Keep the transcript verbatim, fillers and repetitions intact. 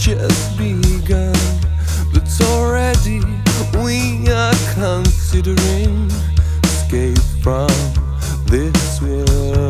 just begun, but already we are considering escape from this world.